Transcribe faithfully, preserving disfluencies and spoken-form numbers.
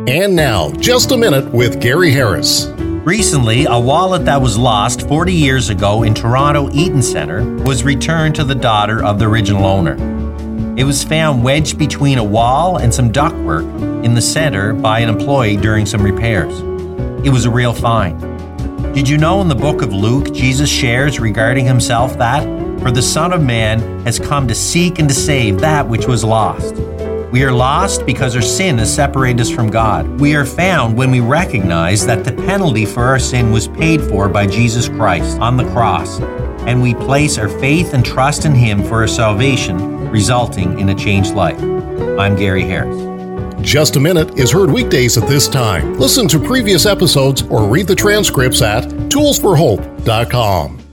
And now, Just a Minute with Gary Harris. Recently, a wallet that was lost forty years ago in Toronto Eaton Centre was returned to the daughter of the original owner. It was found wedged between a wall and some ductwork in the centre by an employee during some repairs. It was a real find. Did you know in the book of Luke, Jesus shares regarding himself that, "For the Son of Man has come to seek and to save that which was lost." We are lost because our sin has separated us from God. We are found when we recognize that the penalty for our sin was paid for by Jesus Christ on the cross, and we place our faith and trust in Him for our salvation, resulting in a changed life. I'm Gary Harris. Just a Minute is heard weekdays at this time. Listen to previous episodes or read the transcripts at tools for hope dot com.